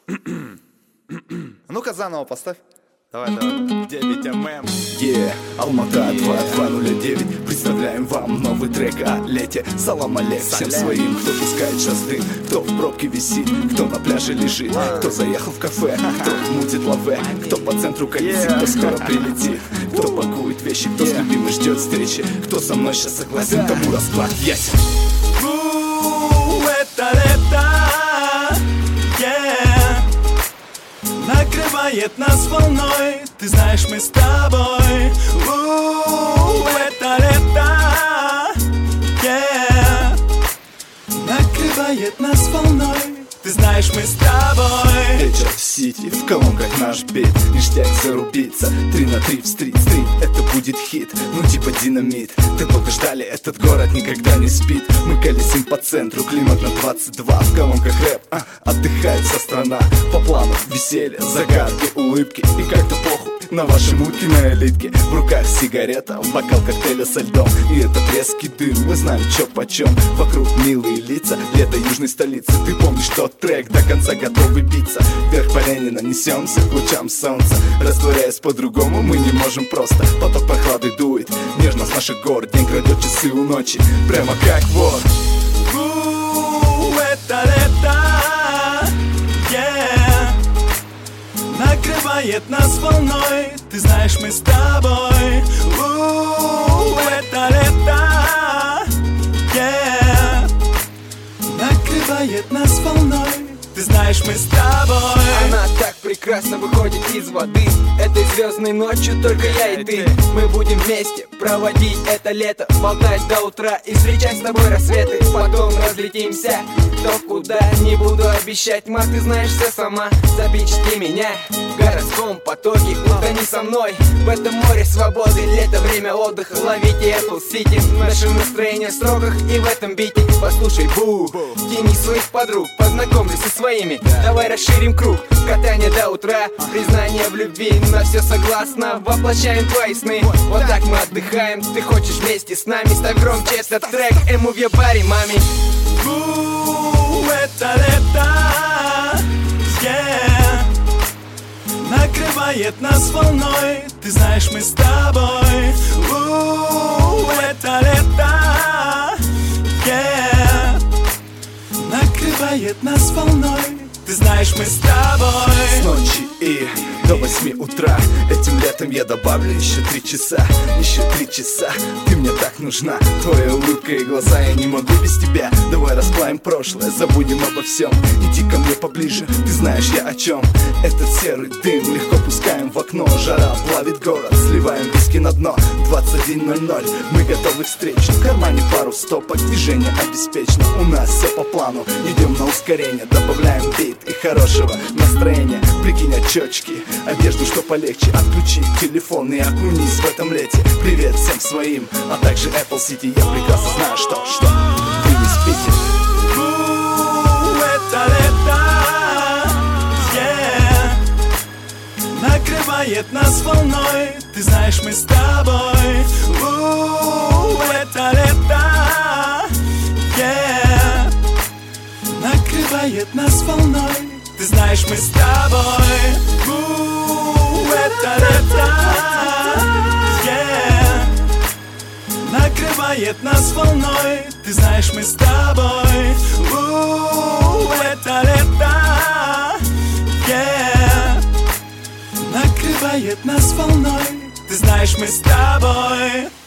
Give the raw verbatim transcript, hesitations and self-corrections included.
Ну-ка заново поставь. Давай, давай. девять эм эм. Yeah, Алмата два два ноль девять. Представляем вам новый трек о лете. Салам алейк всем своим, кто пускает шасты, кто в пробке висит, кто на пляже лежит, кто заехал в кафе, кто мутит лаве, кто по центру колесит, кто скоро прилетит, кто пакует вещи, кто с любимой ждет встречи, кто со мной сейчас согласен, кому расклад ясен. Это лето, yeah. Накрывает нас волной, ты знаешь, мы с тобой. У-у-у, это лето, yeah. Накрывает нас волной, ты знаешь, мы с тобой. Вечер в Сити, в колонках наш бит, ништяк зарубиться, три на три в стрит-стрит, это будет хит, ну типа динамит. Ты долго ждали, этот город никогда не спит. Мы колесим по центру, климат на двадцать два, в колонках рэп, а, отдыхает вся страна. По плану веселье, загадки, улыбки, и как-то похуй на ваши мутки на элитке. В руках сигарета, бокал коктейля со льдом, и этот резкий дым, мы знаем чё почем. Вокруг милые лица, лето южной столицы. Ты помнишь тот трек, до конца готовы биться. Вверх по Ленина несемся к лучам солнца, растворяясь по-другому мы не можем просто. Поток прохлады дует, нежно с наших гор, день крадет часы у ночи, прямо как вор. У-у-у, это лето, yeah. Накрывает нас волной, ты знаешь, мы с тобой. У-у-у, это лето, yeah. Накрывает нас волной, ты знаешь, мы с тобой. Она так прекрасно выходит из воды этой звездной ночью, только я и ты. Мы будем вместе проводить это лето, болтать до утра и встречать с тобой рассветы. Потом разлетимся кто куда, не буду обещать, ма, ты знаешь все сама. Запечатли меня в городском потоке, утони со мной в этом море свободы. Лето, время отдыха, ловите Apple City. Наше настроение в строках и в этом бите. Послушай, бу, тяни своих подруг, познакомься со своими, давай расширим круг. Катание до утра, признание в любви, на все согласно, воплощаем твои сны. Вот так мы отдыхаем, ты хочешь вместе с нами, ставь громче этот трек and move your body, мами. У-у-у, это лето, yeah. Накрывает нас волной, ты знаешь, мы с тобой. У-у-у, это лето, yeah. Накрывает нас волной, ты знаешь, мы с тобой. С ночи и до восьми утра, этим летом я добавлю еще три часа. Еще три часа, ты мне так нужна. Твоя улыбка и глаза, я не могу без тебя. Давай расплавим прошлое, забудем обо всем. Иди ко мне поближе, ты знаешь я о чем. Этот серый дым легко пускаем в окно. Жара плавит город, сливаем виски на дно. Двадцать один ноль ноль, мы готовы к встрече. В кармане пару стопок, движение обеспечено. У нас все по плану, идем на ускорение. Добавляем бит и хорошего настроения. Прикинь очечки, одежду, что полегче. Отключи телефон и окунись в этом лете. Привет всем своим, а также Apple City. Я прекрасно знаю, что, что вы не спите. У-у-у, это лето, yeah. Накрывает нас волной, ты знаешь, мы с тобой. У-у-у, это лето, yeah. Накрывает нас волной, ты знаешь, мы с тобой. У-у-у, это лето, yeah. Накрывает нас волной, ты знаешь, мы с тобой. У-у-у, это лето, yeah. Накрывает нас волной, ты знаешь, мы с тобой.